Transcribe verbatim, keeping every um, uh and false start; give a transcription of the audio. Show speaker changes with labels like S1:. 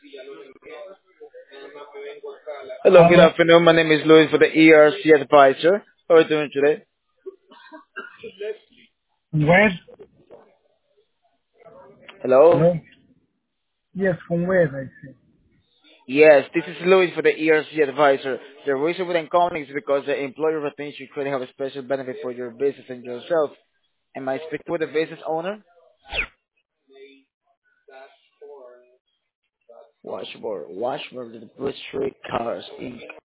S1: Hello, good
S2: Hello.
S1: afternoon. My name is Louis for the E R C Advisor. How are you doing today?
S2: Where?
S1: Hello?
S2: Hello. Yes, from where I say.
S1: Yes, this is Louis for the E R C Advisor. The reason why I'm calling is because the employer retention could have a special benefit for your business and yourself. Am I speaking with the business owner? Washboard, Washboard, the Bush Street Cars, Incorporated